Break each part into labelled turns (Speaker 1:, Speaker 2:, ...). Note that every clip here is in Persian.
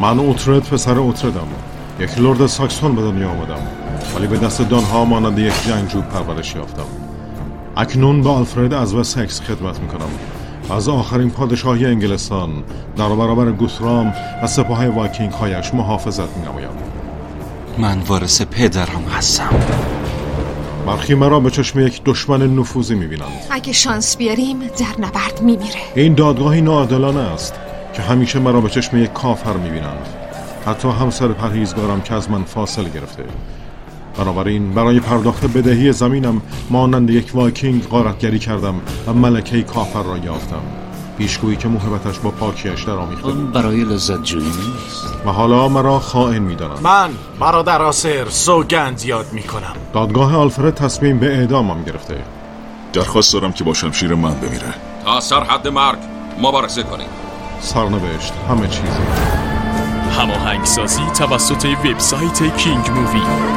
Speaker 1: من اوترد پسر اوتردم. یک لرد ساکسون به دنیا آمدم، ولی به دست دانها مانند یک جنگجو پرورش یافتم. اکنون به آلفرد از وسکس خدمت میکنم. از آخرین پادشاهی انگلستان در برابر گوثرام و سپاه وایکینگ هایش محافظت مینمایم.
Speaker 2: من وارث پدرم هستم.
Speaker 1: برخی مرا به چشم یک دشمن نفوذی میبینند.
Speaker 3: اگه شانس بیاریم در نبرد میمیره.
Speaker 1: این دادگاهی ناعادلانه است که همیشه مرا به چشم یک کافر میبینند، حتی همسر پرهیزگارم که از من فاصله گرفته. بنابراین برای پرداخت بدهی زمینم مانند یک وایکینگ غارتگری کردم و ملکه کافر را یافتم، پیشگویی که موهبتش با پاکیش درآمیخته
Speaker 4: اون برای لذت جویی نیست.
Speaker 1: و حالا مرا خائن می‌دانند.
Speaker 5: من برادر آسر سوگند یاد میکنم.
Speaker 1: دادگاه آلفرد تصمیم به اعدامم گرفته.
Speaker 6: درخواست دارم که با شمشیر من بمیره.
Speaker 7: تا سرحد مرگ مبارزه کنیم.
Speaker 1: سرنوشت همه چیزی.
Speaker 8: هماهنگسازی توسط وبسایت کینگ مووی.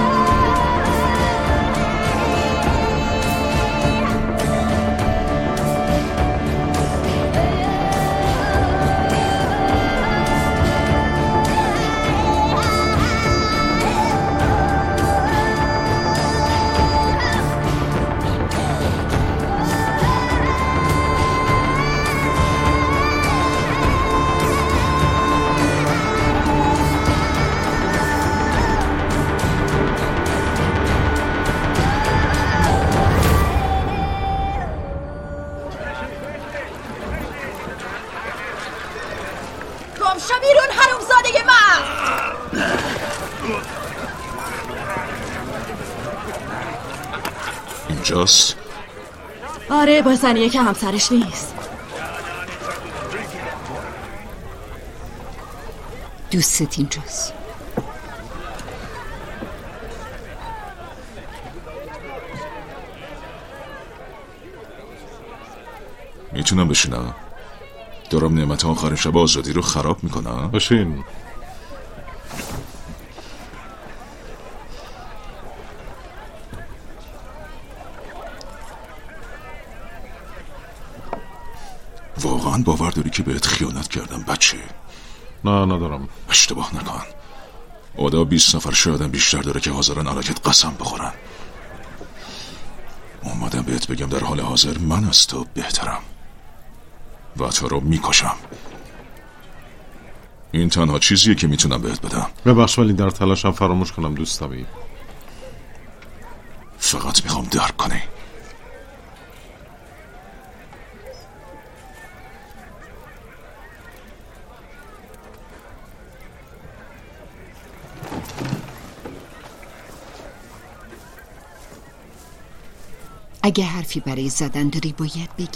Speaker 3: شو بیرون حرومزاده من.
Speaker 6: اینجاست؟
Speaker 3: آره، با زنیه که همسرش نیست.
Speaker 9: دوستت اینجاست.
Speaker 6: میتونم بشینم؟ دارم نعمت آخر شب آزادی رو خراب میکنم.
Speaker 1: بشین.
Speaker 6: واقعا باور داری که بهت خیانت کردم بچه؟
Speaker 1: نه ندارم.
Speaker 6: اشتباه نکن. آدا 20 نفر شایدم بیشتر داره که حاضرن علیکت قسم بخورن. اومدم بهت بگم در حال حاضر من از تو بهترم و تو رو میکشم. این تنها چیزیه که میتونم بهت بدم.
Speaker 1: ببخش ولی در تلاشم فراموش کنم دوستمی.
Speaker 6: فقط میخوام درک کنی.
Speaker 9: اگه حرفی برای زدن داری باید بگی.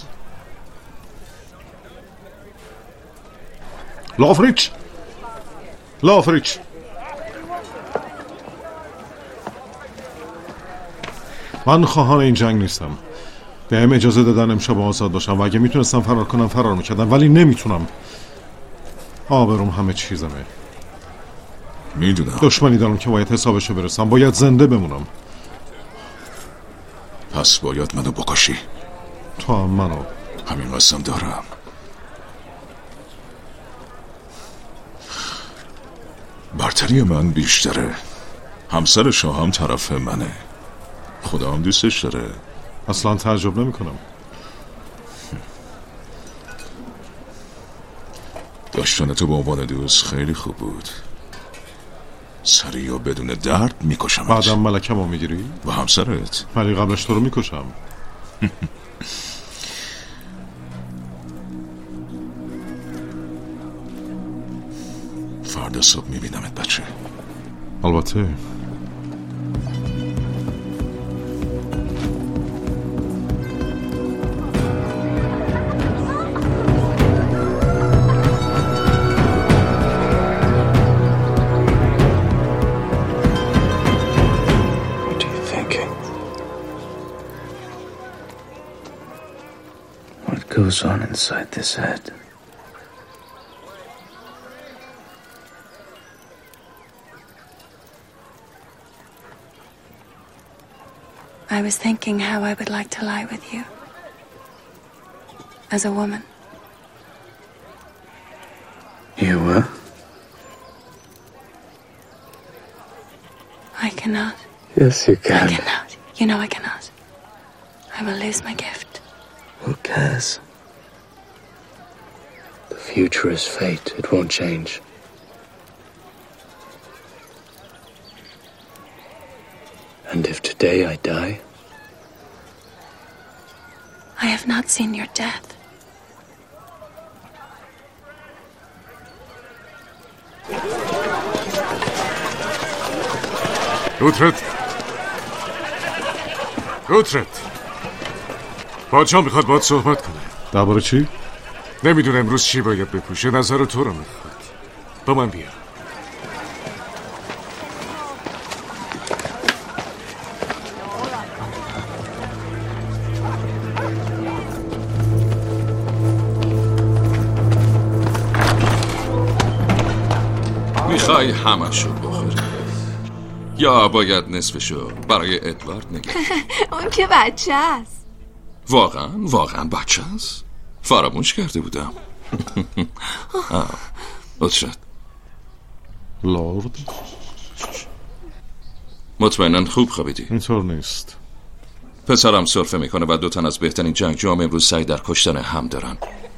Speaker 1: لافریچ من خواهان این جنگ نیستم. بهم اجازه دادن امشب آزاد باشم و اگه میتونستم فرار کنم فرار میکردم، ولی نمیتونم. آبروم همه چیزمه.
Speaker 6: میدونم
Speaker 1: دشمنی دارم که باید حسابشو برسم. باید زنده بمونم.
Speaker 6: پس باید منو بکشی.
Speaker 1: تو هم منو.
Speaker 6: همین قسم دارم. برتری من بیشتره. همسر شاهم طرف منه. خدا هم دوستش داره.
Speaker 1: اصلا تعجب نمی کنم.
Speaker 6: داشتن تو به عنوان دوست خیلی خوب بود. سریع و بدون درد میکشم.
Speaker 1: بعدم ملکمو میگیری؟
Speaker 6: و همسرت؟
Speaker 1: ولی قبلش تو رو میکشم.
Speaker 6: فردا صبح میبینمت بچه.
Speaker 1: البته.
Speaker 4: Goes on inside this head.
Speaker 10: I was thinking how I would like to lie with you as a woman.
Speaker 4: You were?
Speaker 10: cannot.
Speaker 4: Yes, you
Speaker 10: I
Speaker 4: can.
Speaker 10: cannot. You know I cannot. I will lose my gift.
Speaker 4: Who cares? The future is fate. It won't change. And if today I die,
Speaker 10: I have not seen your death.
Speaker 11: اوترد پادشاه میخواد باید صحبت کنه.
Speaker 1: درباره چی؟
Speaker 11: نمیدونه امروز چی باید بپوشه. نظر تو رو میخواد. با من بیا.
Speaker 7: میخوای همشو بخوری یا باید نصفشو برای ادوارد نگه؟
Speaker 3: اون که بچه است.
Speaker 7: واقعا بچه است؟ فراموش کرده بودم. اوترد
Speaker 1: لورد
Speaker 7: مطمئناً خوب خوابیدی؟
Speaker 1: اینطور نیست.
Speaker 7: پسرم سرفه میکنه و 2 تن از بهترین جنگجوام امروز سعی در کشتن هم دارن.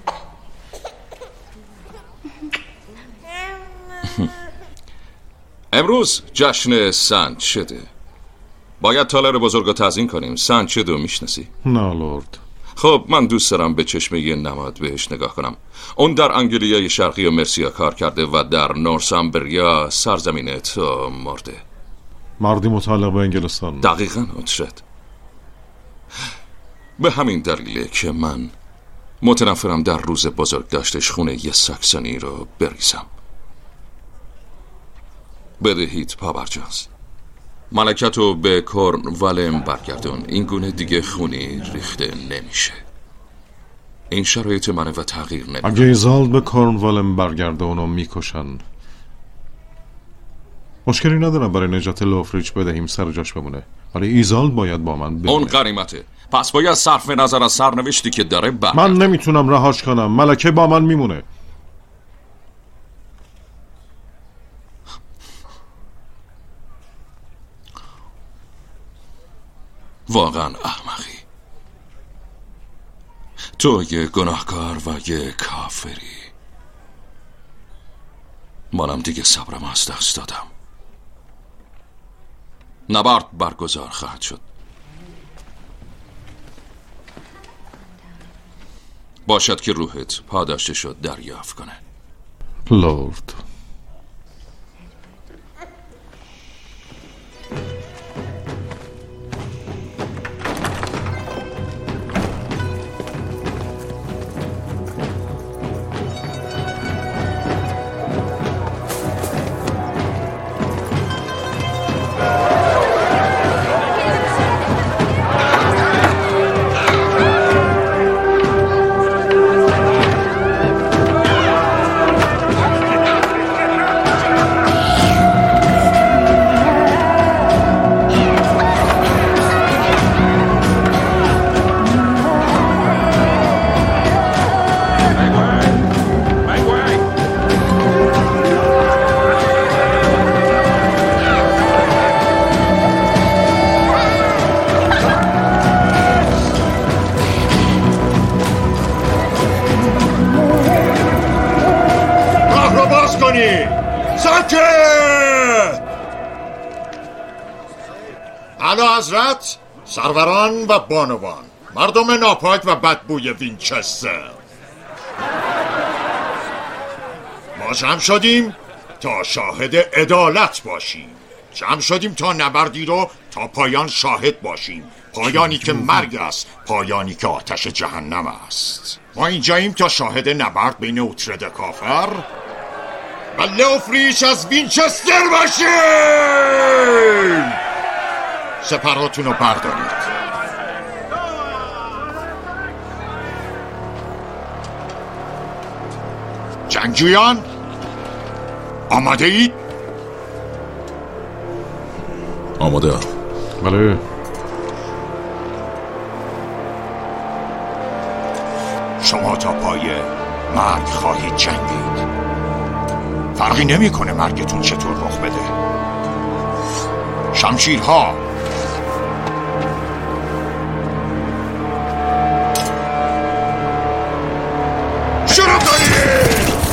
Speaker 7: امروز جشن سنتشده. باید تالار بزرگ رو تعظیم کنیم. سنتشد رو میشناسی؟
Speaker 1: نه لورد.
Speaker 7: خب من دوست دارم به چشم یه نماد بهش نگاه کنم. اون در انگلیای شرقی و مرسیا کار کرده و در نورسامبریا سرزمین تو مرده.
Speaker 1: مردی متعلق به انگلستان.
Speaker 7: دقیقاً اوترد. به همین دلیله که من متنفرم در روز بزرگ داشتش خونه یه ساکسونی رو بریزم. بدهید پابرجاست. ملکتو به کورنوالم برگردون. این گونه دیگه خونی ریخته نمیشه. این شرایط منه و تغییر نمیده.
Speaker 1: اگه ایزالد به کورنوالم برگرده اونو میکشن. مشکلی ندارم برای نجات لوفریچ بدهیم سر جاش بمونه، ولی ایزالد باید با من بمونه.
Speaker 7: اون غریمته. پس باید صرف نظر از سرنوشتی که داره
Speaker 1: من نمیتونم رهاش کنم. ملکه با من میمونه.
Speaker 7: واقعا احمقی. تو یه گناهکار و یه کافری. منم دیگه صبرم از دست دادم. نبرد برگزار خواهد شد. باشد که روحت پاداششو دریافت کنه.
Speaker 1: لورد
Speaker 12: حضرت، سروران و بانوان، مردم ناپاک و بدبوی وینچستر، ما جمع شدیم تا شاهد عدالت باشیم. جمع شدیم تا نبردی رو تا پایان شاهد باشیم. پایانی که مرگ است، پایانی که آتش جهنم است. ما اینجاییم تا شاهد نبرد بین اوترد کافر و لوفریچ از وینچستر باشیم. سپرهاتون رو بردارید. جنگجویان آماده اید؟
Speaker 6: آماده.
Speaker 1: بله.
Speaker 12: شما تا پای مرگ خواهید جنگید. فرقی نمیکنه مرگتون چطور رخ بده. شمشیرها. شروع کنید.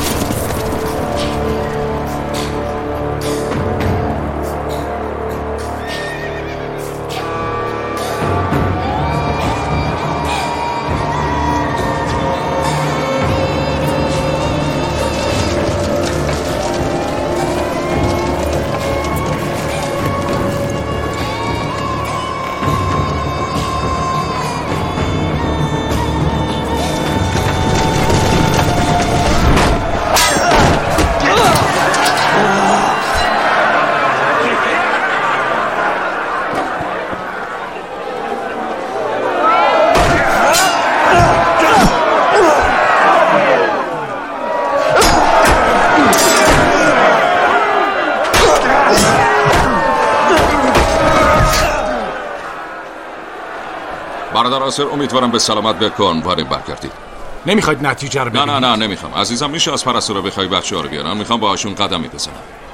Speaker 7: برادر آسر، امیدوارم به سلامت به کورنوال برگردید.
Speaker 5: نمیخواید نتیجه رو ببینید؟
Speaker 7: نه نمیخوام عزیزم. میشه از پرستارا بخوای بچه‌ها رو بیارن؟ میخوام باهاشون قدمی بزنم.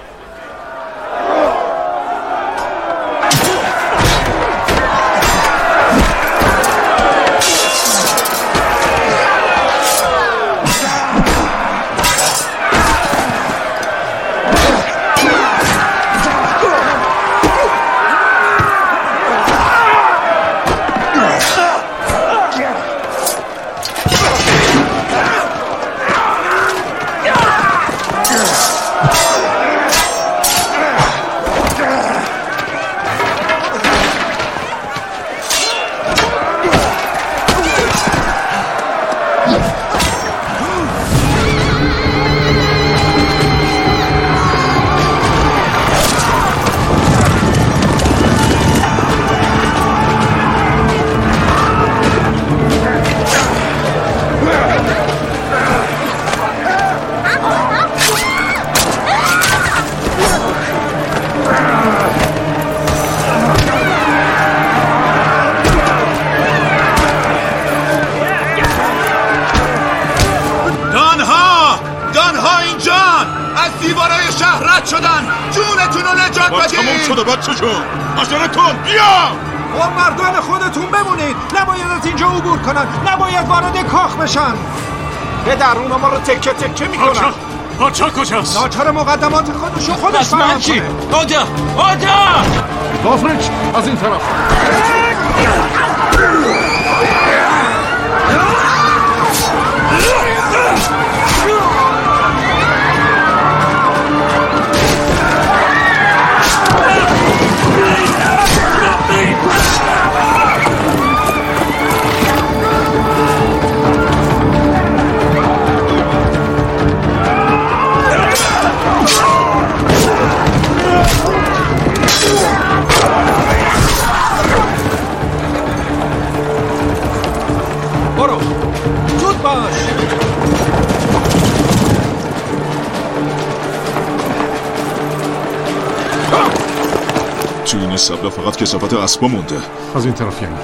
Speaker 12: بچه جون حسنتون بیا.
Speaker 13: با مردان خودتون بمونید. نباید از اینجا عبور کنن. نباید وارد کاخ بشن. پدر اونا ما رو تکه تکه میکنن.
Speaker 5: پاچا کجاست؟
Speaker 13: ناچار مقدمات خودشو خودش
Speaker 2: من چی؟ آدا
Speaker 1: گافریچ از این طرف.
Speaker 13: برو زود باش.
Speaker 6: تو این استبلا فقط کثافت اسبا مونده.
Speaker 1: از این طرف یعنی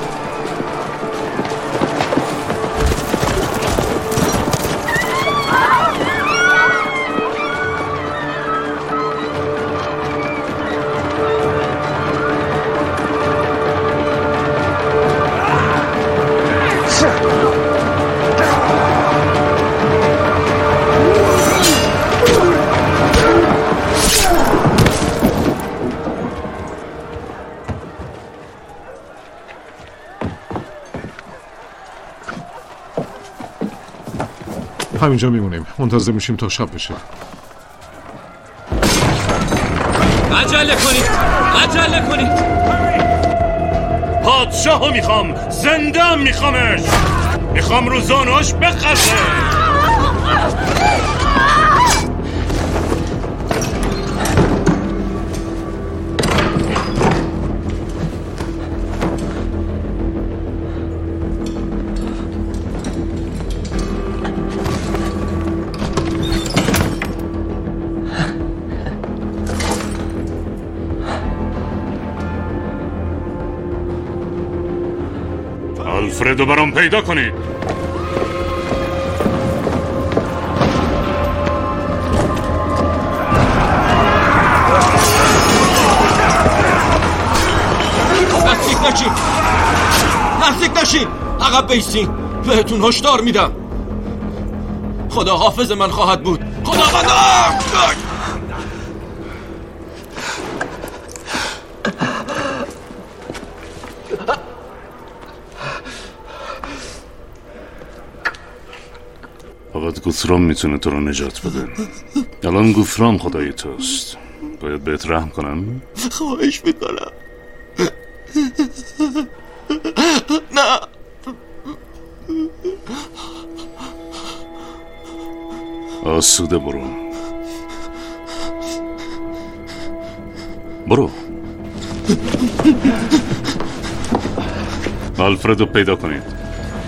Speaker 1: همینجا میمونیم. منتظر میشیم تا شب بشه.
Speaker 14: عجله کنید. پادشاهو میخوام. زنده میخوامش. میخوام رو زانوش بخزه. آلفردو برام پیدا کنید.
Speaker 2: باشین، عقب بیستین. بهتون هشدار میدم. خدا حافظ من خواهد بود. خداوند.
Speaker 15: فقط گوثرام میتونه تو رو نجات بده. الان گوثرام خدای توست. باید بهت رحم کنم.
Speaker 2: خواهش میکنم. نه.
Speaker 15: آسوده برو. آلفردو پیدا کنید.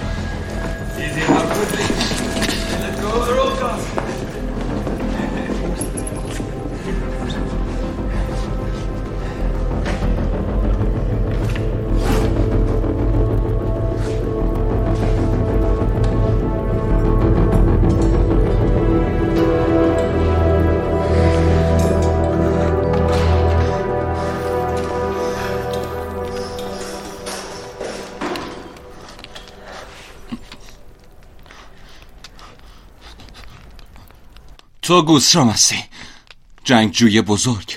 Speaker 2: تو گوثرام هستی، جنگجوی بزرگ.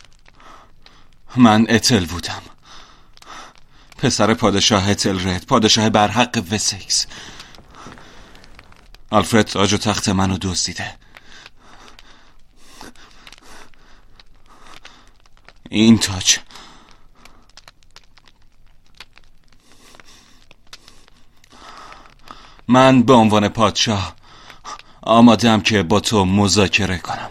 Speaker 2: من اتل بودم، پسر پادشاه اتلرد، پادشاه برحق وسکس. آلفرد تاج و تخت منو دزدیده. این تاج من به عنوان پادشاه آمادم که با تو مذاکره کنم.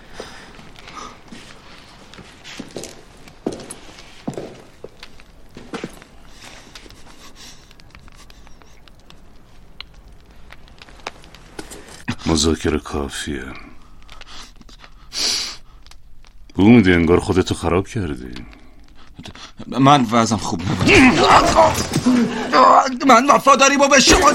Speaker 15: مذاکره کافیه. بو میدی انگار خودتو خراب کردی.
Speaker 2: من وضعم خوب نبود. من وفاداری با به شما.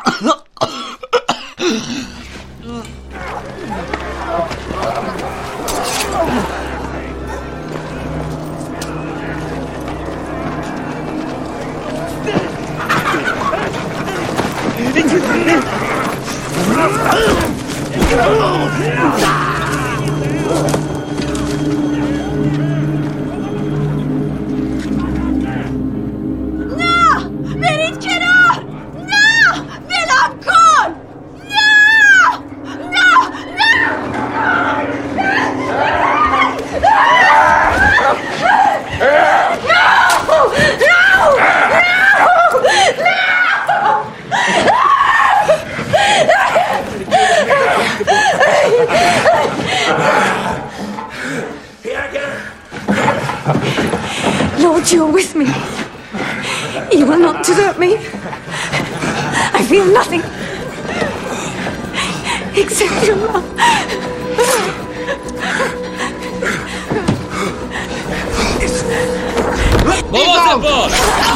Speaker 3: Lord, you're with me. You will not desert me. I feel nothing except your love.
Speaker 2: مواظب باش.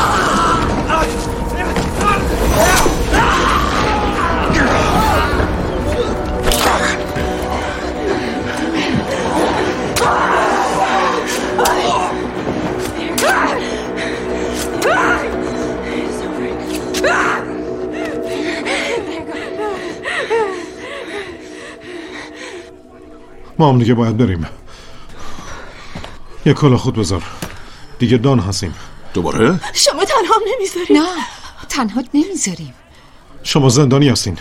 Speaker 1: ما هم دیگه باید بریم. یه کلاه خود بذار، دیگه دان هستیم.
Speaker 6: دوباره؟
Speaker 3: شما تنها نمیذاریم.
Speaker 9: نه، تنهات نمیذاریم.
Speaker 1: شما زندانی هستین.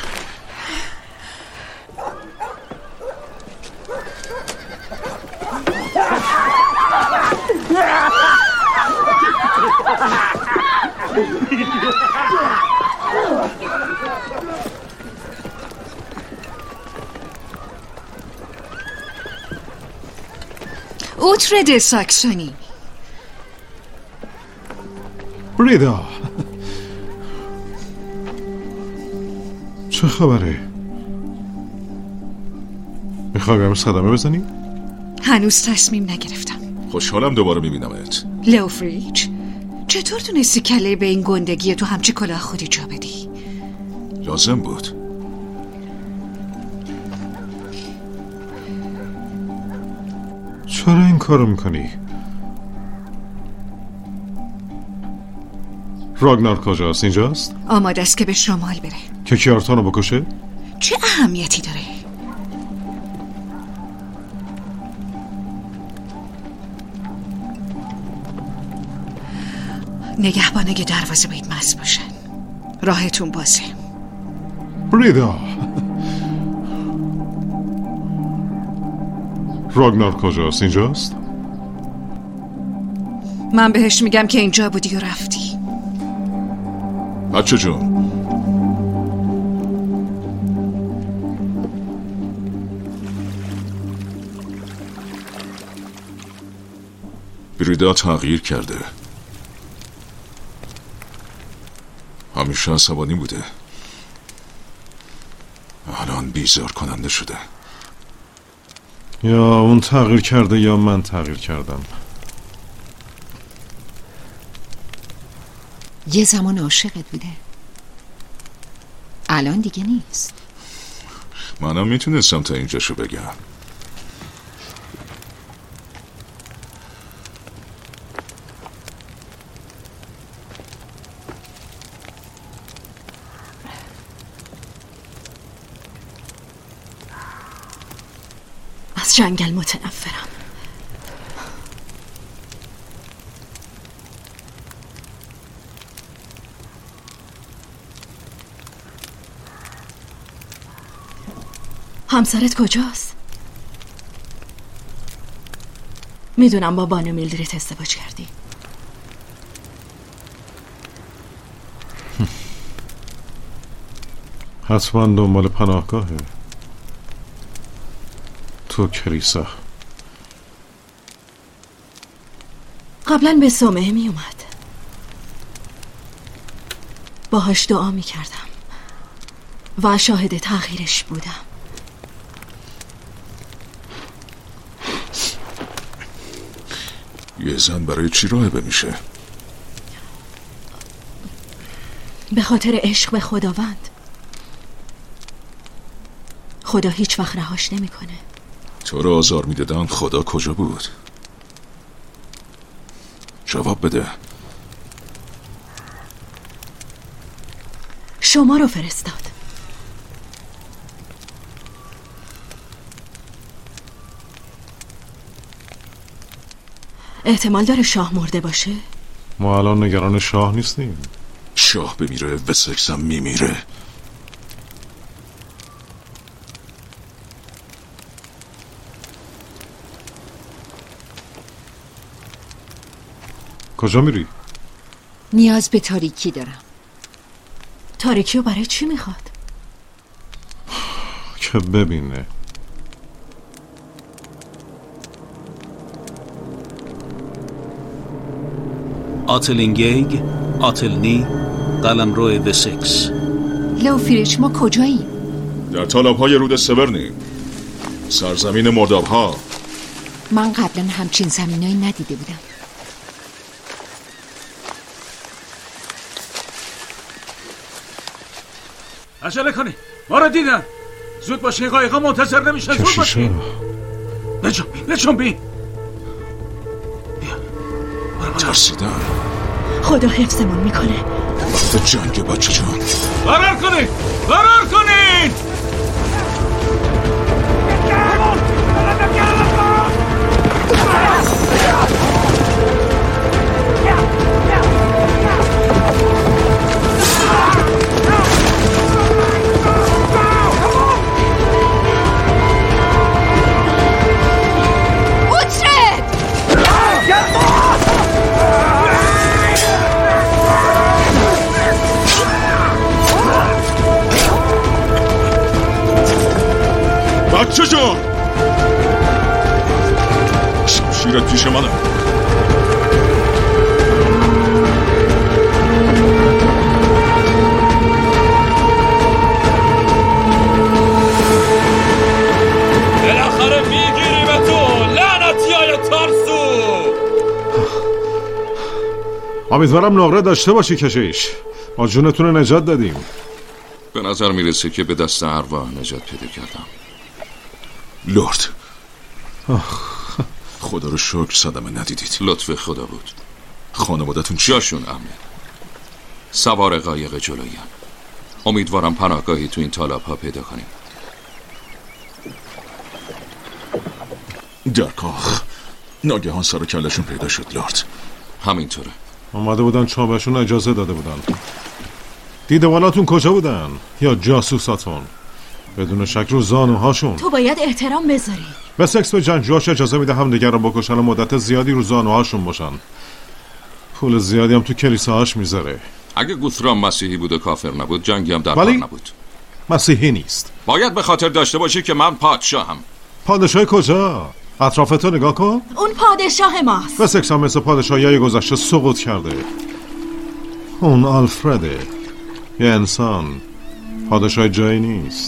Speaker 9: اوترد ساکسونی.
Speaker 1: بریدا، چه خبره؟ میخوای برم صدمه بزنی؟
Speaker 9: هنوز تصمیم نگرفتم.
Speaker 6: خوشحالم دوباره میبینمت.
Speaker 9: لئوفریج، چطور تونستی کله به این گندگی تو همچی کلاه خودی جا بدی؟
Speaker 6: لازم بود.
Speaker 1: چرا این کارو میکنی؟ راگنار کجاست؟ اینجاست؟
Speaker 9: آماده است که به شمال بره.
Speaker 1: که کیارتانو بکشه؟
Speaker 9: چه اهمیتی داره؟ نگهبانه دروازه باید مست باشن. راهتون بازه.
Speaker 1: بریدا، راگنار کجاست؟ اینجاست؟
Speaker 9: من بهش میگم که اینجا بودی و رفتی.
Speaker 6: بچه جون، بریدا تغییر کرده. همیشه عصبانی بوده، الان بیزار کننده شده.
Speaker 1: یا اون تغییر کرده یا من تغییر کردم.
Speaker 16: یه زمان عاشقت بوده، الان دیگه نیست.
Speaker 6: منم میتونستم تا اینجاشو بگم.
Speaker 3: از جنگل متنفرم. همسرت کجاست؟ میدونم با بانو میلدریت ازدواج کردی.
Speaker 1: حتما دنبال پناهگاهه تو کلیسا.
Speaker 3: قبلا به صومعه می اومد، باهاش دعا می کردم و شاهد تغییرش بودم.
Speaker 6: یه زن برای چی راهبه میشه؟
Speaker 3: به خاطر عشق به خداوند. خدا هیچ وقت رهاش نمیکنه.
Speaker 6: تو رو آزار میدادن خدا کجا بود؟ جواب بده.
Speaker 3: شما رو فرستاد. احتمال داره شاه مرده باشه؟
Speaker 1: ما الان نگران شاه نیستیم.
Speaker 6: شاه بمیره وسکسم میمیره.
Speaker 1: کجا میری؟
Speaker 16: نیاز به تاریکی دارم.
Speaker 3: تاریکی رو برای چی میخواد؟
Speaker 1: که ببینه.
Speaker 17: آتلینگیگ، آتلنی، قلمرو وسکس.
Speaker 16: لو فریچ، ما کجاییم؟
Speaker 6: در تالاب‌های رود سورنی، سرزمین مرداب‌ها.
Speaker 16: من قبلا همچین زمینایی ندیده بودم.
Speaker 5: عجله کنی، ما رو دیدن. زود باشین، قایقا منتظر نمیشن. زود باشین. نجنبین.
Speaker 6: ترسیدم.
Speaker 3: خدا حفظمون میکنه.
Speaker 6: وقت جنگ بچه جان.
Speaker 5: فرار کنید، فرار کنید.
Speaker 6: بچه جان، شمشیرت پیش منه.
Speaker 14: بالاخره میگیری به تو، لعنتیای ترسو.
Speaker 1: امیدوارم نقره داشته باشی کشیش. ما جونتون رو نجات دادیم.
Speaker 7: به نظر میرسه که به دست ارواح نجات پیدا کردم.
Speaker 6: لورد، خدا رو شکر صدمه ندیدید.
Speaker 7: لطف خدا بود.
Speaker 6: خانوادتون چی؟
Speaker 7: جاشون امنه. سوار قایق جلوییم. امیدوارم پناهگاهی تو این تالاب ها پیدا کنیم.
Speaker 6: در کاخ ناگهان سر کلشون پیدا شد لارد.
Speaker 7: همینطوره.
Speaker 1: اومده بودن چابشون اجازه داده بودن. دیدوالاتون کجا بودن؟ یا جاسوساتون؟ بدون شک رو زانوهاشون.
Speaker 18: تو باید احترام بذاری.
Speaker 1: به سکس و جنگجوهاش اجازه میده همدیگر رو بکشن و مدت زیادی رو زانوهاشون باشن. پول زیادی هم تو کلیساهاش میذاره.
Speaker 7: اگه گوثرام مسیحی بود و کافر نبود جنگی هم در کار نبود.
Speaker 1: مسیحی نیست.
Speaker 7: باید به خاطر داشته باشی که من پادشاهم.
Speaker 1: پادشاه کجا؟ اطرافتو نگاه کن.
Speaker 18: اون پادشاه ماست.
Speaker 1: به سکس هم مثل پادشاهی گذشته سقوط کرده. اون آلفرده، یه انسان. پادشاه جایی نیست.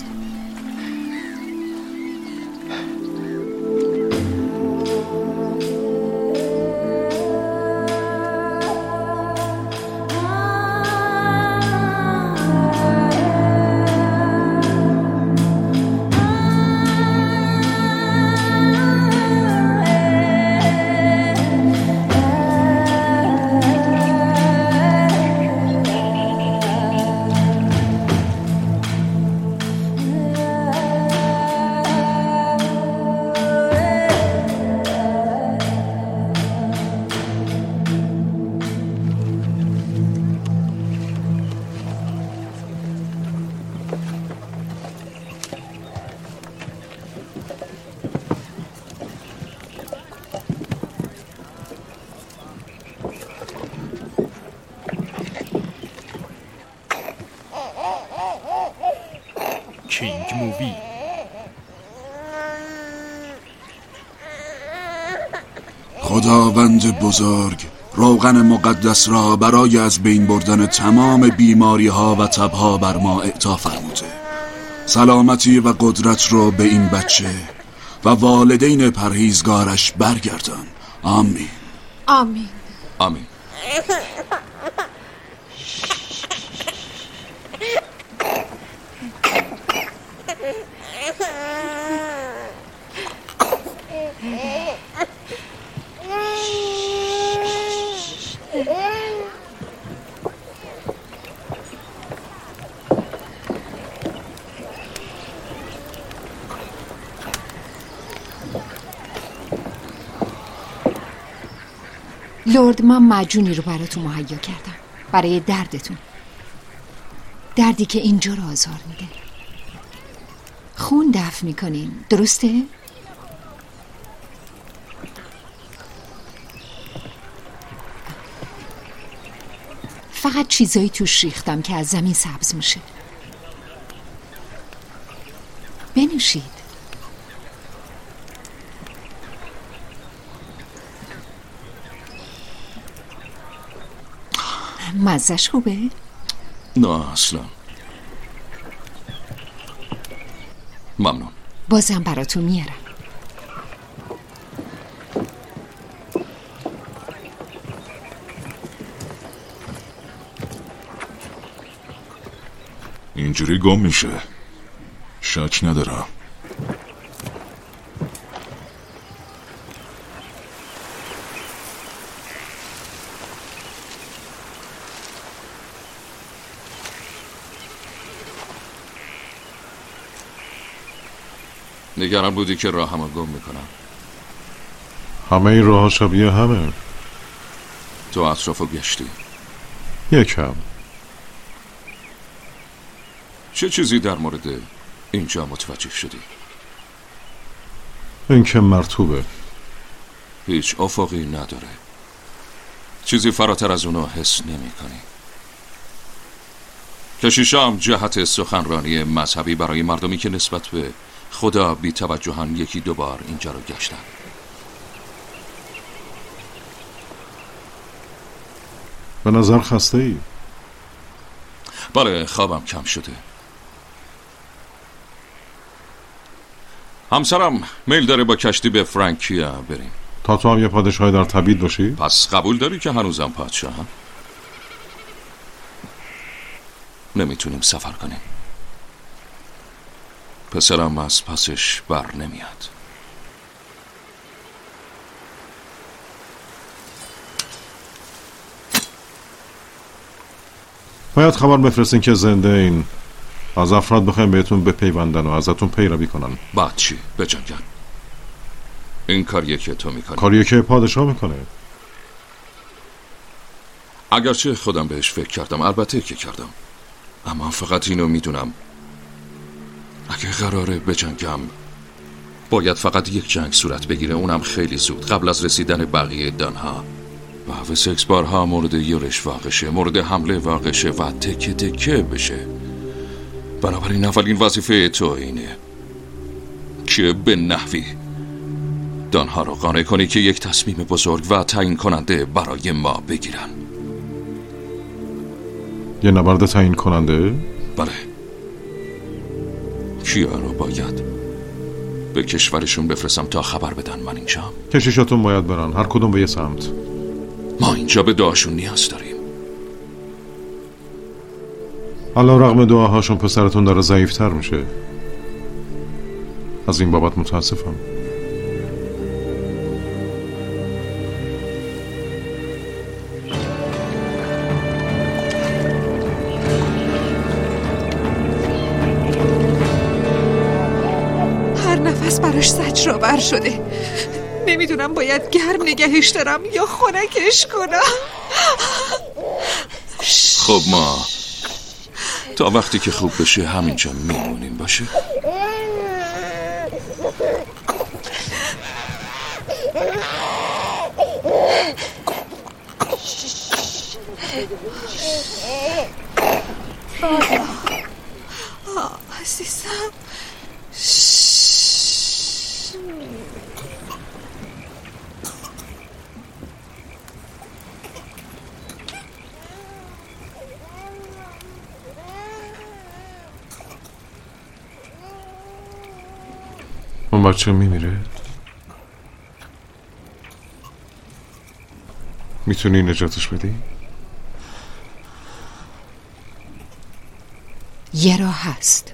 Speaker 8: کینگ مووی.
Speaker 19: خداوند بزرگ روغن مقدس را برای از بین بردن تمام بیماری ها و تبها بر ما اعطا فرموده. سلامتی و قدرت رو به این بچه و والدین پرهیزگارش برگردان. آمین.
Speaker 9: آمین.
Speaker 7: آمین.
Speaker 16: لرد، من معجونی رو براتون مهیا کردم برای دردتون. دردی که اینجا رو آزار میده. خون دفع میکنین، درسته؟ فقط چیزایی توش ریختم که از زمین سبز میشه. بنوشید. مزهش خوبه؟
Speaker 7: نه اصلا. ممنون.
Speaker 16: بازم براتون میارم.
Speaker 6: اینجوری گم میشه. شک ندارم.
Speaker 7: نگران بودی که راهمو گم میکنم.
Speaker 1: همه این راه شبیه همه.
Speaker 7: تو اطرافو گشتی؟
Speaker 1: یکم.
Speaker 7: چه چیزی در مورد اینجا متوجه شدی؟
Speaker 1: این که مرطوبه.
Speaker 7: هیچ افقی نداره. چیزی فراتر از اونو حس نمی کنی. کشیشام جهت سخنرانی مذهبی برای مردمی که نسبت به خدا بی توجهن یکی دو بار اینجا رو گشتن.
Speaker 1: به نظر خسته ای؟
Speaker 7: بله، خوابم کم شده. همسرم میل داره با کشتی به فرانکیا بریم.
Speaker 1: تا تو هم یه پادشاه در تبعید باشی؟
Speaker 7: پس قبول داری که هنوزم پادشاهم؟ نمیتونیم سفر کنیم. پسرم از پسش بر نمیاد.
Speaker 1: باید خبر بفرستین که زنده این از افراد بخوایم بهتون بپیوندن و ازتون پیروی کنن.
Speaker 7: بعد چی؟ بجنگن؟ این کاریه که تو میکنی؟
Speaker 1: کاریه که پادشاه میکنه.
Speaker 7: اگرچه خودم بهش فکر کردم، البته که کردم، اما فقط اینو میدونم اگه قراره بجنگم باید فقط یک جنگ صورت بگیره، اونم خیلی زود قبل از رسیدن بقیه دانها. و وسکس بارها مورد یورش واقع شه، مورد حمله واقع شه و تکه تکه بشه. بنابراین اولین وظیفه تو اینه که به نحوی دانها رو قانع کنی که یک تصمیم بزرگ و تعیین کننده برای ما بگیرن.
Speaker 1: یه نبرد تعیین کننده؟
Speaker 7: بله. کیا رو باید به کشورشون بفرستم تا خبر بدن من اینجا؟
Speaker 1: کشیشاتون باید برن، هر کدوم به یه سمت.
Speaker 7: ما اینجا به دعاشون نیاز داریم.
Speaker 1: علی رغم دعاهاشون پسرتون داره ضعیفتر میشه. از این بابت متاسفم.
Speaker 9: هر نفس براش زجرآور شده. نمیدونم باید گرم نگهش دارم یا خنکش کنم.
Speaker 7: خب ما تا وقتی که خوب بشه همینجا میمونیم، باشه؟
Speaker 9: عزیزم
Speaker 1: اون بچه میمیره؟ میتونی نجاتش بدی؟
Speaker 16: یه راه هست،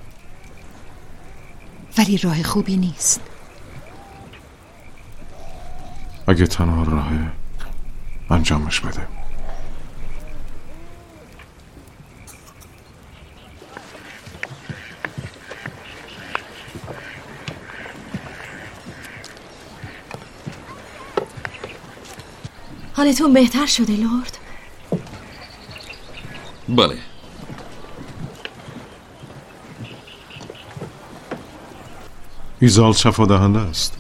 Speaker 16: ولی راه خوبی نیست.
Speaker 1: اگه تنها راهه انجامش بده.
Speaker 18: حالتون بهتر شده لرد؟
Speaker 7: بله.
Speaker 1: ایزالد شفا دهنده است.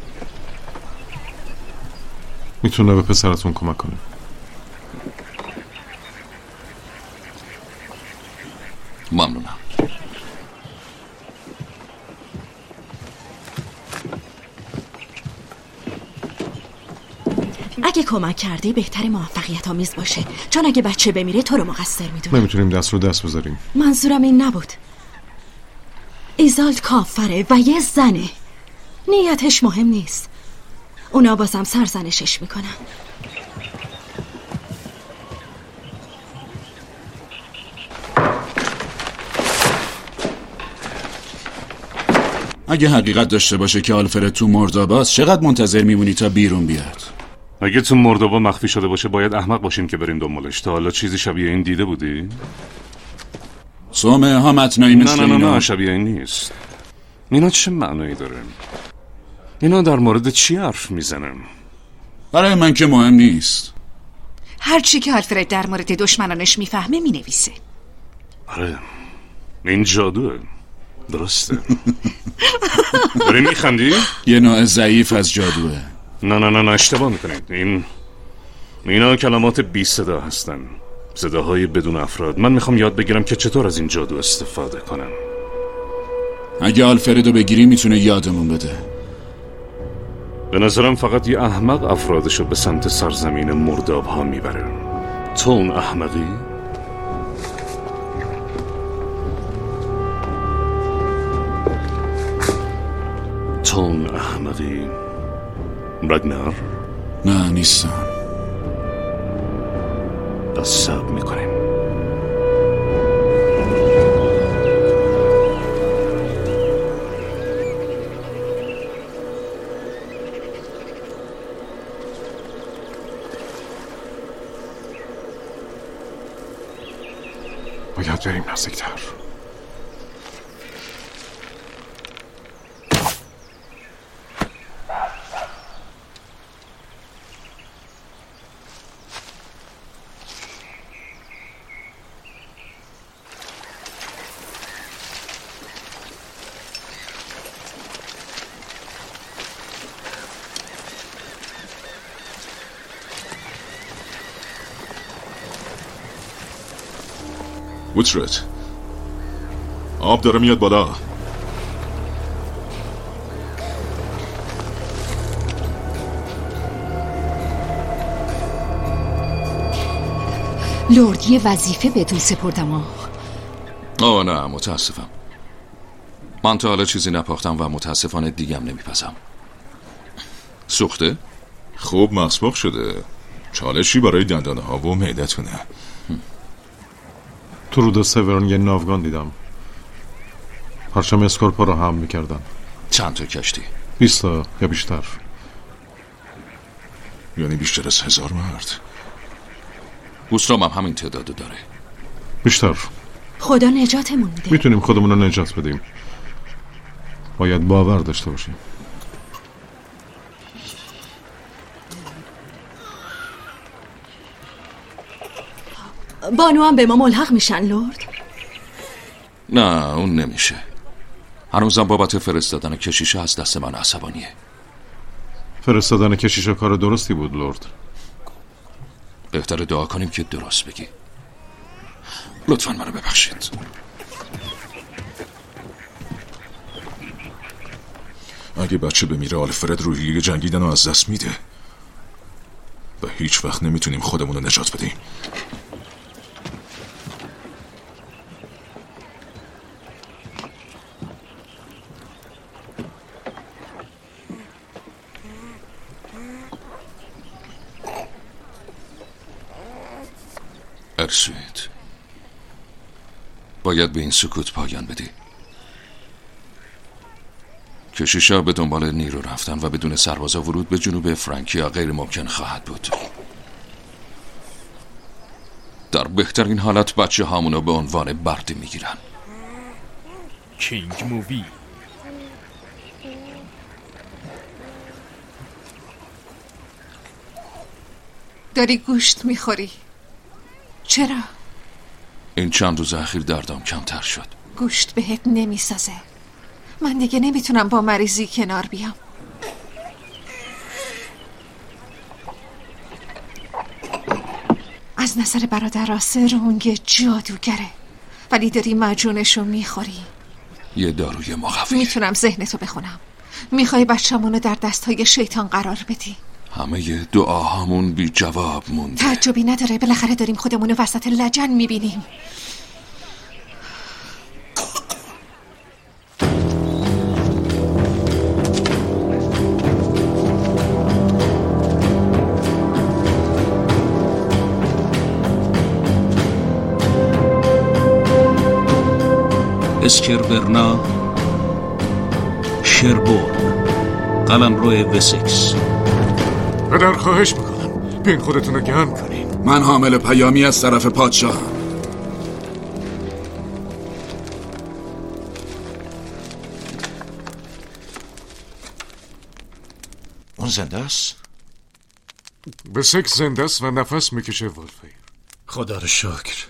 Speaker 1: میتونه به پسرتون کمک کنه.
Speaker 7: ممنونم.
Speaker 18: اگه کمک کردی بهتر موفقیت آمیز باشه، چون اگه بچه بمیره تو رو مقصر میدونم.
Speaker 1: نمیتونیم دست رو دست بذاریم.
Speaker 18: منظورم این نبود. ایزالد کافره و یه زنه. نیتش مهم نیست. اونا بازم سرزنشش میکنن.
Speaker 19: اگه حقیقت داشته باشه که آلفرد تو مرداباست، چقدر منتظر میمونی تا بیرون بیاد؟
Speaker 15: اگه تو مردابا مخفی شده باشه باید احمق باشیم که بریم دنبالش. تا حالا چیزی شبیه این دیده بودی؟
Speaker 19: سومه ها متنایی مثل
Speaker 15: نه شبیه این نیست. اینا چه معنایی داره؟ اینا در مورد چی حرف میزنن؟
Speaker 19: برای من که مهم نیست.
Speaker 9: هر چی که آلفرد در مورد دشمنانش میفهمه مینویسه.
Speaker 15: آره این جادوه. درسته. داری میخندی؟
Speaker 19: یه نوع ضعیف از جادوه.
Speaker 15: نه اشتباه میکنید. اینا کلمات بی صدا هستن، صداهای بدون افراد. من میخوام یاد بگیرم که چطور از این جادو استفاده کنم.
Speaker 19: اگه آلفردو بگیری میتونه یادمون بده.
Speaker 15: به نظرم فقط یه احمق افرادشو به سمت سرزمین مرداب ها میبره. تو اون احمقی؟ تو اون احمقی؟ رگنار؟
Speaker 19: نه نیستم.
Speaker 15: پس صبر میکنیم.
Speaker 1: باید بریم نزدیکتر.
Speaker 6: ووترد، آب داره میاد بالا.
Speaker 16: لورد، یه وظیفه بهتون سپردم.
Speaker 7: نه متاسفم. من تا حالا چیزی نپختم و متاسفانه دیگم نمیپزم. سوخته؟
Speaker 6: خوب مسبوق شده. چالشی برای دندانه ها و معدتونه.
Speaker 1: تو رود سیورن یه ناوگان دیدم. پرچم اسکورپا رو هم میکردن.
Speaker 7: چند تا کشتی؟
Speaker 1: 20 تا یا بیشتر.
Speaker 6: یعنی بیشتر از 1000 مرد.
Speaker 7: گوسترام هم همین تعدادو داره.
Speaker 1: بیشتر.
Speaker 18: خدا نجاتمون میده.
Speaker 1: میتونیم خودمون رو نجات بدیم. باید باور داشته باشیم.
Speaker 18: بانو هم به ما ملحق میشن لورد؟
Speaker 7: نه اون نمیشه. هنوزم بابت فرستادن کشیشه از دست من عصبانیه.
Speaker 1: فرستادن کشیشه کار درستی بود لورد.
Speaker 7: بهتره دعا کنیم که درست بگی. لطفاً منو ببخشید.
Speaker 6: اگه بچه بمیره آلفرد روحیه جنگیدن رو از دست میده و هیچ وقت نمیتونیم خودمون رو نجات بدیم.
Speaker 7: ارسویت، باید به این سکوت پایان بدی. کشیشا به دنبال نیرو رفتن و بدون سربازا ورود به جنوب فرانکیا غیر ممکن خواهد بود. در بهترین حالت بچه هامونو به عنوان بردی میگیرن.
Speaker 8: کینگ مووی.
Speaker 9: داری گوشت میخوری؟ چرا؟
Speaker 7: این چند روز اخیر دردم کمتر شد.
Speaker 9: گوشت بهت نمیسازه. من دیگه نمیتونم با مریضی کنار بیام. از نظر برادر آسر اون یه جادوگره، ولی داری مجونشو میخوری.
Speaker 7: یه داروی مخفف.
Speaker 9: میتونم ذهنتو بخونم. میخوای بچه‌مونو در دستهای شیطان قرار بدی.
Speaker 7: همه دعاهامون بی جواب مونده.
Speaker 9: تعجبی نداره، بالاخره داریم خودمونو وسط لجن میبینیم.
Speaker 17: اسکربرنا شربورن، قلمرو وسکس.
Speaker 11: پدر خواهش میکنم بیاین خودتون رو گرم کنین.
Speaker 19: من حامل پیامی از طرف پادشاه.
Speaker 12: اون زنده است؟
Speaker 11: وسکس زنده است و نفس میکشه ولفیر.
Speaker 5: خدا رو شکر.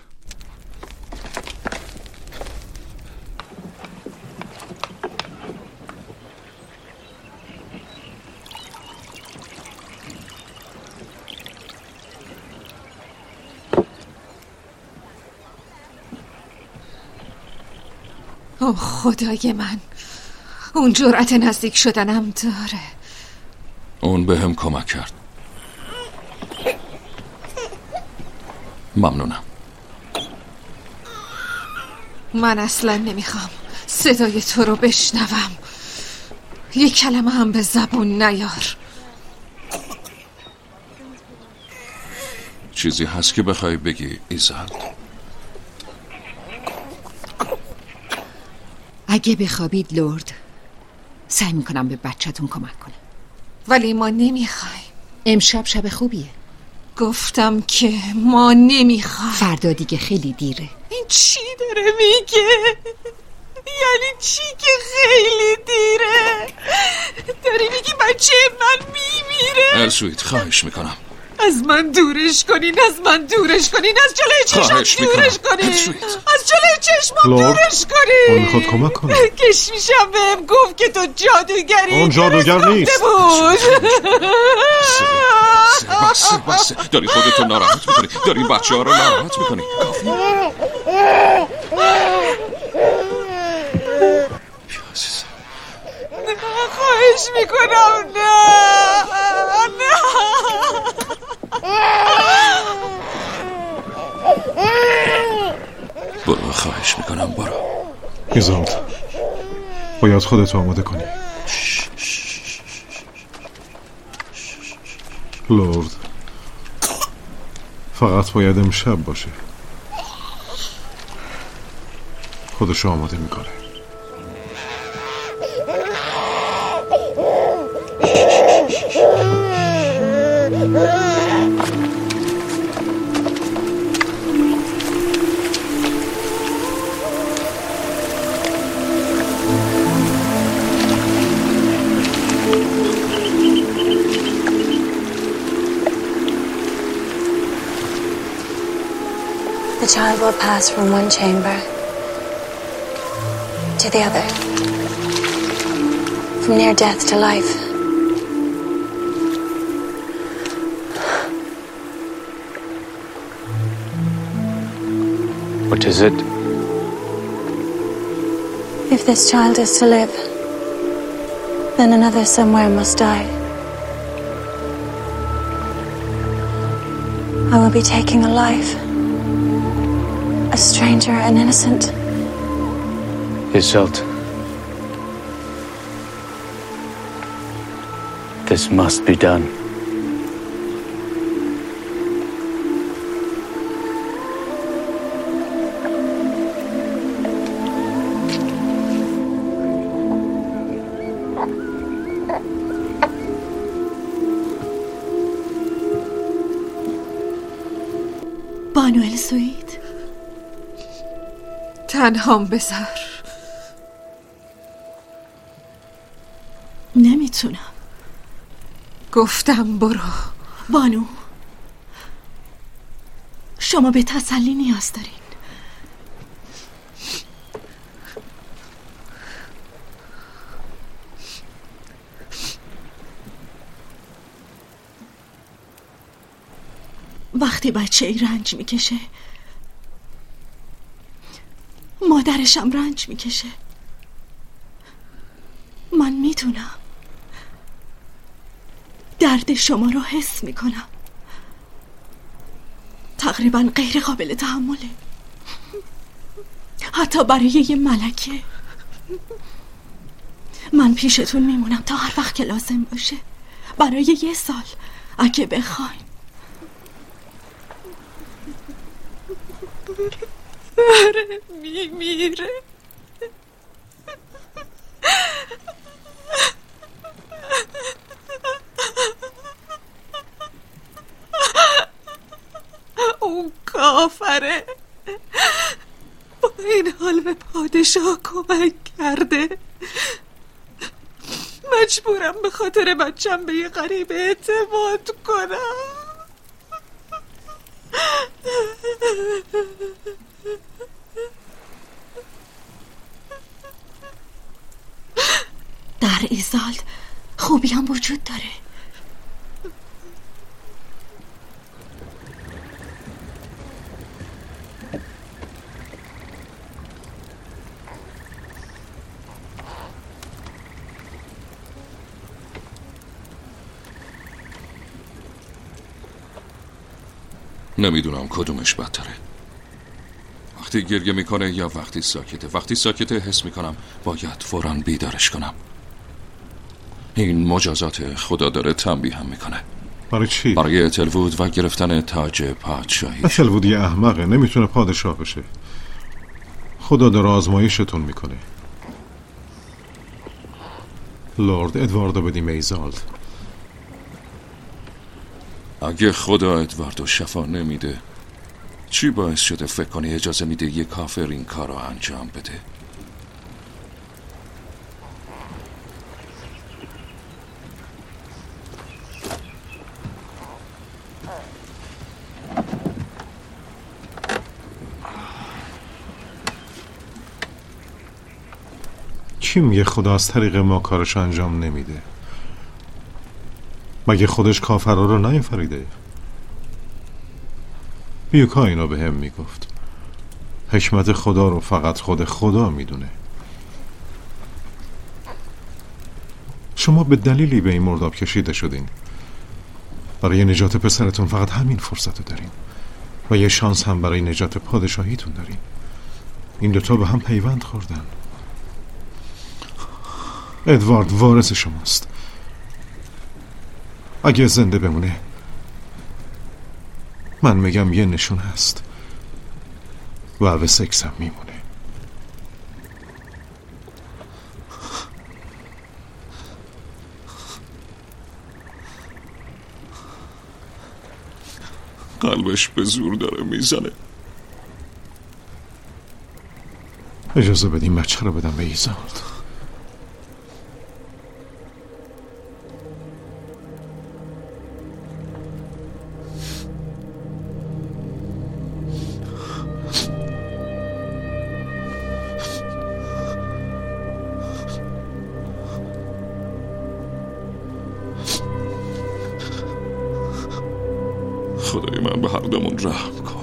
Speaker 9: اوه خدای من، اون جرأت نزدیک شدنم داره.
Speaker 7: اون به هم کمک کرد. ممنونم.
Speaker 9: من اصلا نمیخوام صدای تو رو بشنوم. یک کلمه هم به زبون نیار.
Speaker 7: چیزی هست که بخوای بگی ایزد؟
Speaker 16: اگه بخوابید لورد، سعی میکنم به بچه‌تون کمک کنم.
Speaker 9: ولی ما نمیخوایم.
Speaker 16: امشب شب خوبیه.
Speaker 9: گفتم که ما نمیخوام.
Speaker 16: فردا دیگه خیلی دیره.
Speaker 9: این چی داره میگه؟ یعنی چی که خیلی دیره؟ داری میگی بچه من میمیره؟
Speaker 7: السویت خواهش میکنم
Speaker 9: از من دورش کنین، از من دورش کنین، از جلوی چشمم دورش کنین، از جلوی چشمم دورش کنین.
Speaker 1: اون میخواد کمک کنه.
Speaker 9: کشمیشم بهم گفت که تو جادوگری.
Speaker 1: اون جادوگر نیست.
Speaker 7: بس داری خودتو ناراحت میکنی، داری بچه ها رو ناراحت میکنی.
Speaker 9: خواهش میکنم نه.
Speaker 7: برو خواهش میکنم برو.
Speaker 1: ایزالد باید خودتو آماده کنی. لورد فقط باید امشب باشه. خودشو آماده میکنه.
Speaker 10: The child will pass from one chamber to the other, from near death to life.
Speaker 4: What is it?
Speaker 10: If this child is to live, then another somewhere must die. I will be taking a life. A stranger, an innocent.
Speaker 4: Isolde. This must be done.
Speaker 18: بانو السویت
Speaker 9: تنهام بذار.
Speaker 18: نمیتونم.
Speaker 9: گفتم برو.
Speaker 18: بانو شما به تسلی نیاز دارین. وقتی بچه ای رنج میکشه مادرشم رنج میکشه. من میدونم درد شما رو حس میکنم. تقریبا غیر قابل تحمله، حتی برای یه ملکه. من پیشتون میمونم تا هر وقت که لازم باشه، برای 1 سال اگه بخواین.
Speaker 9: داره میمیره. اون کافره با این حال به پادشاه کمک کرده. مجبورم به خاطر بچم به یه غریبه اعتماد کنم.
Speaker 18: در ایزالد خوبی هم وجود داره.
Speaker 7: نمیدونم کدومش بدتره، وقتی گریه میکنه یا وقتی ساکته. وقتی ساکته حس میکنم باید فوراً بیدارش کنم. این مجازات خدا داره تنبیه هم میکنه.
Speaker 1: برای چی؟
Speaker 7: برای اتلوود و گرفتن تاج پادشاهی.
Speaker 1: اتلوود یه احمقه، نمیتونه پادشاه بشه. خدا داره آزمایشتون میکنه. لورد ادواردو بدیم ایزالد.
Speaker 7: اگه خدا ادواردو شفا نمیده، چی باعث شده فکر کنی اجازه میده یه کافر این کار رو انجام بده؟
Speaker 1: کی میگه خدا از طریق ما کارش انجام نمیده؟ مگه خودش کافرها رو نیافریده؟ بیوکا اینو به هم میگفت. حکمت خدا رو فقط خود خدا میدونه. شما به دلیلی به این مرداب کشیده شدین. برای نجات پسرتون فقط همین فرصت رو دارین و یه شانس هم برای نجات پادشاهیتون دارین. این دوتا به هم پیوند خوردن. ادوارد وارث شماست. اگه زنده بمونه، من میگم یه نشون هست و وسکس هم میمونه.
Speaker 7: قلبش به زور داره میزنه.
Speaker 1: اجازه بدیم بچه رو بدم به ایزالد.
Speaker 7: خدای من به هر دومون رحم کن.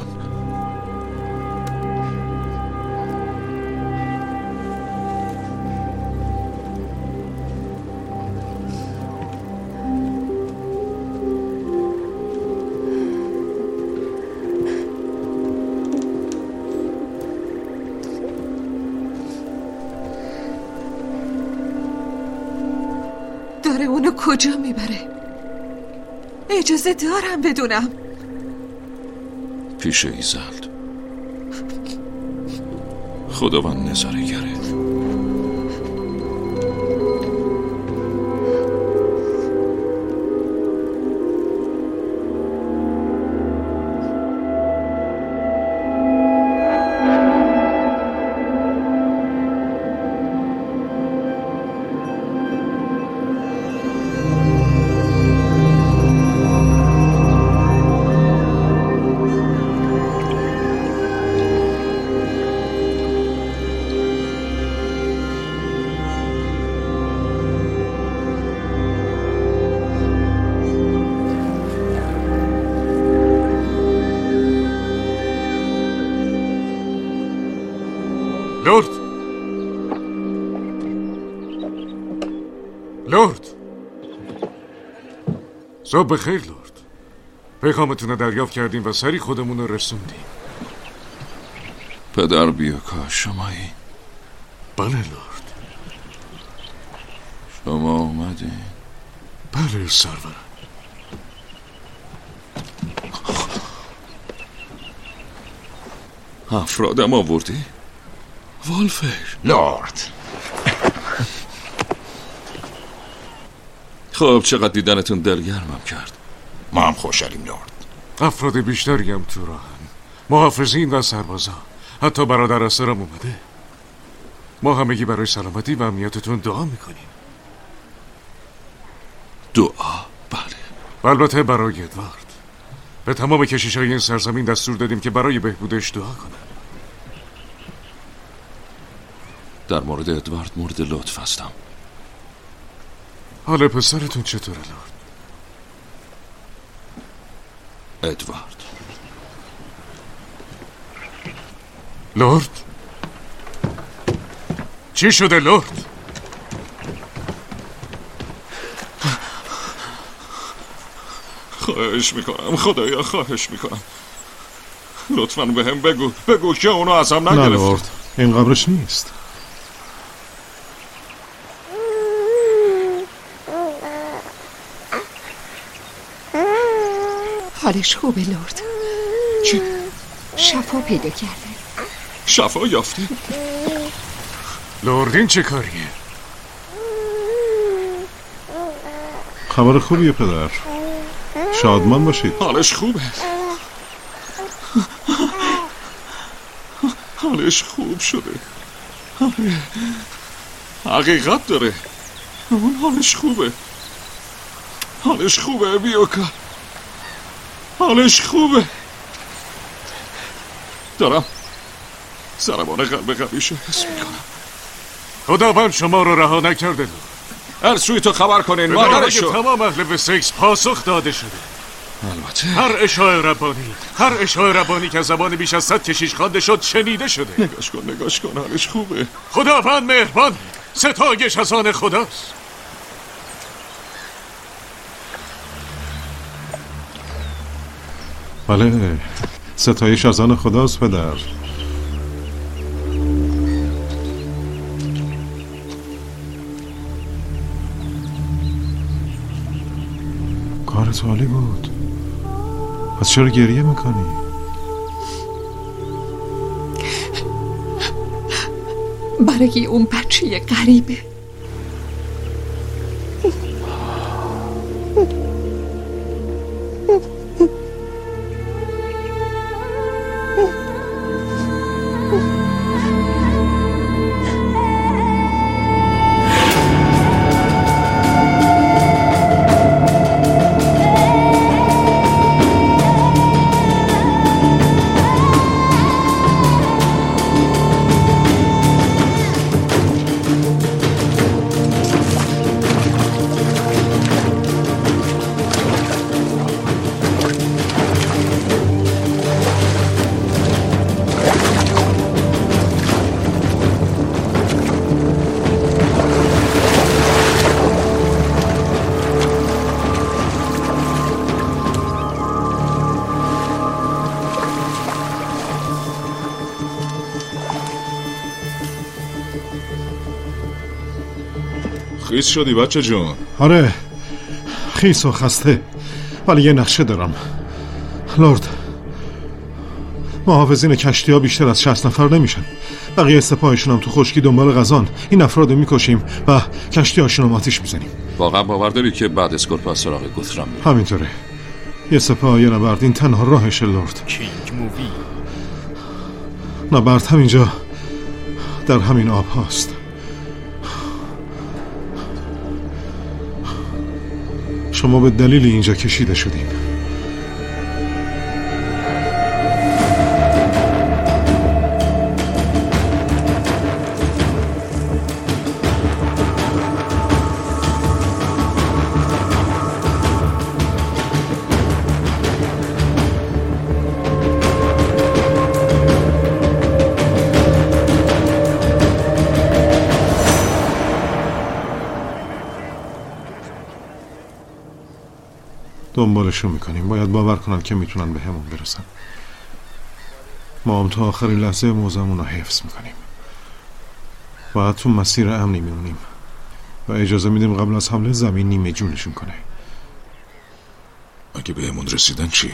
Speaker 9: داره اونو کجا میبره؟ اجازه دارم بدونم.
Speaker 7: پیش ایزالد. خداوند نظاره‌گره.
Speaker 11: لورد، صبح بخیر لورد. پیغامتون رو دریافت کردیم و سریع خودمون رو رسوندیم.
Speaker 7: پدر بیوکا شمایی؟
Speaker 11: بله لورد.
Speaker 7: شما اومدین؟
Speaker 11: بله سرورم.
Speaker 7: افرادم آوردی؟ والفر
Speaker 12: لورد.
Speaker 7: خب چقدر دیدنتون دلگرمم کرد.
Speaker 12: ما هم خوشحالیم لورد.
Speaker 11: افراد بیشتری هم تو راهن، محافظین و سربازان، حتی برادر اسرم اومده. ما همگی برای سلامتی و امنیتتون دعا میکنیم.
Speaker 7: دعا؟ بله.
Speaker 11: و البته برای ادوارد. به تمام کشیشای این سرزمین دستور دادیم که برای بهبودش دعا کنن.
Speaker 7: در مورد ادوارد مورد لطف هستم.
Speaker 11: حال پسرتون چطوره لورد؟
Speaker 7: ادوارد.
Speaker 11: لورد؟ چی شده لورد؟
Speaker 7: خواهش میکنم خدایا، خواهش میکنم لطفاً به هم بگو که اونو ازم نگرفت.
Speaker 1: نه لورد، این قبرش نیست.
Speaker 16: حالش خوبه لورد.
Speaker 7: چی؟
Speaker 16: شفا پیدا کرده.
Speaker 7: شفا یافتی؟
Speaker 11: لورد این چه کاریه؟
Speaker 1: خبر خوبیه پدر. شادمان باشید.
Speaker 7: حالش خوبه. حالش خوب شده. حقیقت داره. اون حالش خوبه. حالش خوبه بیوکا. حالش خوبه. دارم ضربان قلب قویشو حس میکنم.
Speaker 11: خداوند شما رو رها نکرده.
Speaker 7: هر سوی تو خبر کنین مادرشو.
Speaker 11: تمام اهل وسکس پاسخ داده شده.
Speaker 7: البته
Speaker 11: هر اشاع ربانی که زبان بیش از 100 کشیش خوانده شد شنیده شده.
Speaker 7: نگاش کن حالش خوبه.
Speaker 11: خداوند مهربان، ستایش از آن خداست.
Speaker 1: بله، ستایش از آن خداست پدر. کارت عالی بود. پس چرا گریه میکنی؟
Speaker 16: برای اون بچه غریبه.
Speaker 6: خیس شدی بچه جون؟
Speaker 1: آره، خیس و خسته، ولی یه نقشه دارم. لرد، محافظین کشتی ها بیشتر از 60 نفر نمیشن. بقیه سپاهشون هم تو خشکی دنبال غزان. این افراد رو میکشیم و کشتی هاشون رو آتیش میزنیم.
Speaker 7: واقعا باور داری که بعد اسکورپا سراغ گوترام میره؟
Speaker 1: همینطوره. یه سپاه یه نبرد، این تنها راهشه لرد.
Speaker 8: کینگ مووی.
Speaker 1: نبرد همینجا در همین آب هاست. شما به دلیل اینجا کشیده شدیم. دنبالشون میکنیم. باید باور کنن که میتونن به همون برسن. ما هم تا آخرین لحظه موضعمون رو حفظ میکنیم. باید تو مسیر امنی میمونیم و اجازه میدیم قبل از حمله زمین نیمه جونشون کنه.
Speaker 6: اگه به همون رسیدن چی؟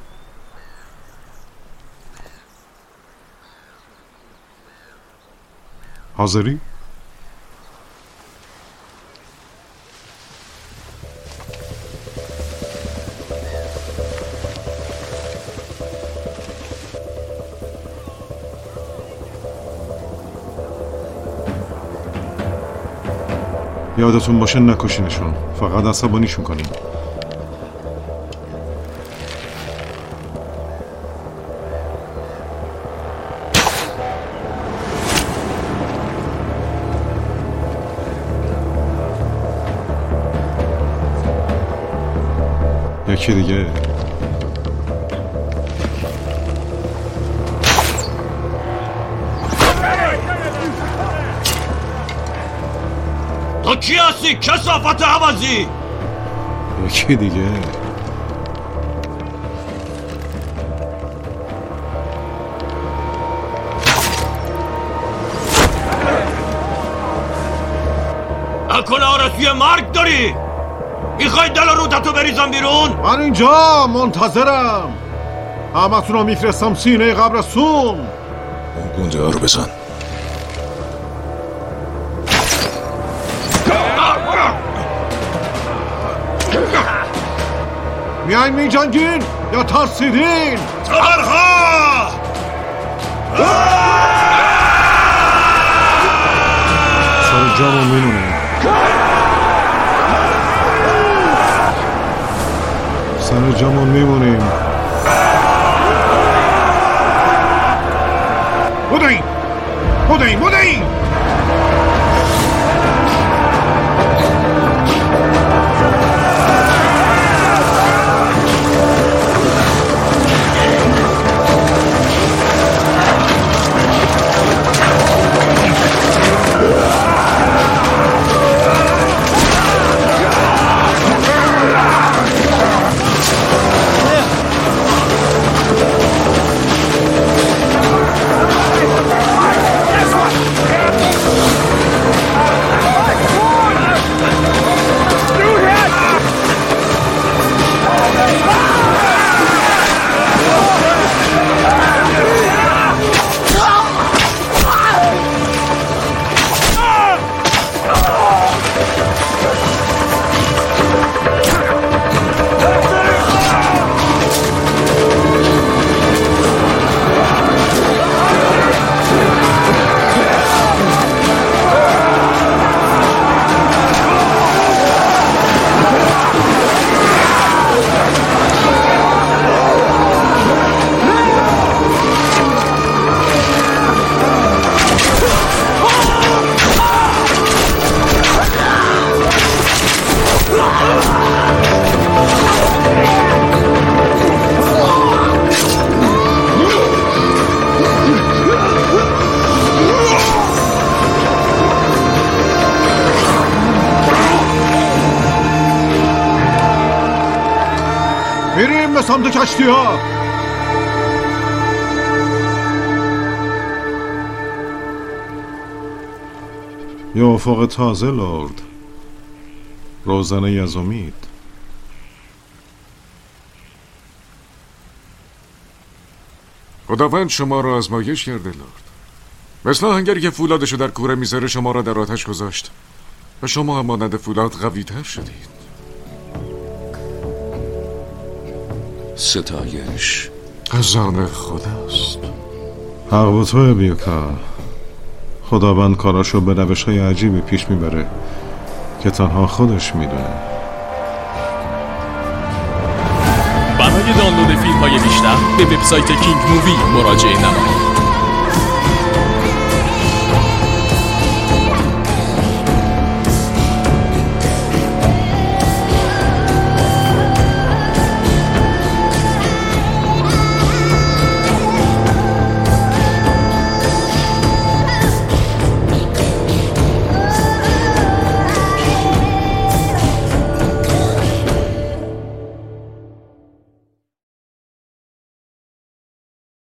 Speaker 1: حاضری؟ یادتون باشه نکشینشون، فقط عصبانیشون کنین. یکی دیگه.
Speaker 2: تو کی هستی کثافت عوضی؟
Speaker 1: یکی دیگه.
Speaker 2: اکل آرزوی مرگ داری؟ میخوای دل رودتو بریزم بیرون؟
Speaker 1: من اینجا منتظرم. همتون رو میفرستم سینه قبرستون.
Speaker 6: اون گونده ها رو بزن.
Speaker 1: میاین میجنگین یا ترسیدین؟
Speaker 14: تبرها!
Speaker 1: سر جامون میمونیم، سر جامون میمونیم.
Speaker 13: بودین بودین بودین
Speaker 1: میریم به سمت کشتی ها. یه افق تازه لرد، روزنه از امید.
Speaker 11: خداوند شما را آزمایش کرده لرد، مثل آهنگری که فولادشو در کوره میذاره شما را در آتش گذاشت و شما هم مانند فولاد قوی تر شدید.
Speaker 7: ستایش
Speaker 11: از آن خداست.
Speaker 1: حق با توی بیوکا. خداوند کاراشو به روش‌های عجیبی پیش میبره که تنها خودش میدونه.
Speaker 8: برای دانلود فیلم‌های بیشتر به وبسایت کینگ مووی مراجعه نمایید.